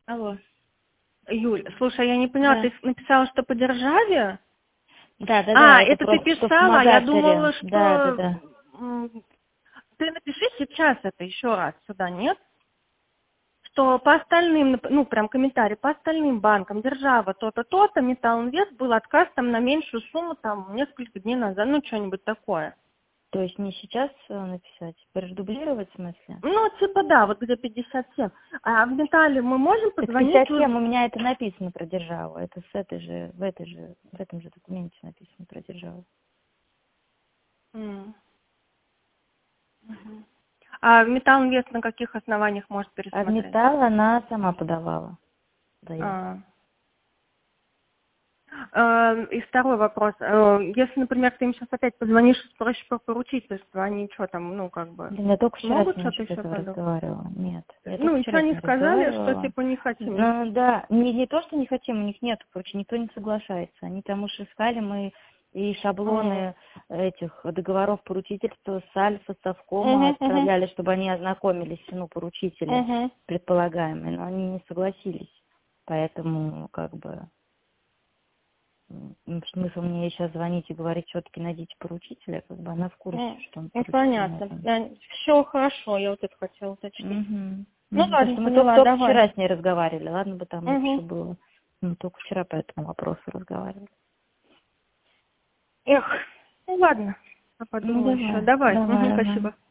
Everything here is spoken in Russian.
Алло. Юль, слушай, я не поняла, Да. ты написала, что по державе? Да. Это ты просто, что писала, я вспомогательные. думала, что... Да. Ты напиши сейчас это еще раз сюда, нет? Что по остальным, ну, прям комментарий, по остальным банкам держава то-то, то-то, Металлинвест был отказ там на меньшую сумму там несколько дней назад, ну, что-нибудь такое. То есть не сейчас написать, продублировать в смысле? Ну, типа да, вот где 57. А в Металле мы можем Так позвонить? 57 у меня это написано про державу. Это в этом же документе написано про державу. М. Мгм. А Металлинвест на каких основаниях может А в пересмотреть? металл она сама подавала заявку. А. И второй вопрос. Если, например, ты им сейчас опять позвонишь и спросишь про поручительство, они что там, ну, как бы, Да, я только вчера с смогут ней что-то насчет еще этого подумать? разговаривала. Нет, я Ну, только ничего вчера с не ней сказали, что разговаривала. типа не хотим. Ну да, не то, что не хотим, у них нет, короче, никто не соглашается. Они там уж искали мы и шаблоны этих договоров поручительства с Альфа, Совкома Мгм. отправляли, чтобы они ознакомились, ну, поручители Мгм. предполагаемые, но они не согласились. Поэтому, как бы, смысл мне сейчас звонить и говорить, все-таки найдите поручителя, как бы она в курсе, что он Ну, поручитель понятно. нужен. Все хорошо, я вот это хотела уточнить. Угу. Ну, Потому ладно, что мы поняла, только давай. вчера с ней разговаривали, ладно бы там это все Мгм. было. Мы только вчера по этому вопросу разговаривали. Эх, ну ладно, я Ну подумала еще. давай, Давай, давай, ага. спасибо.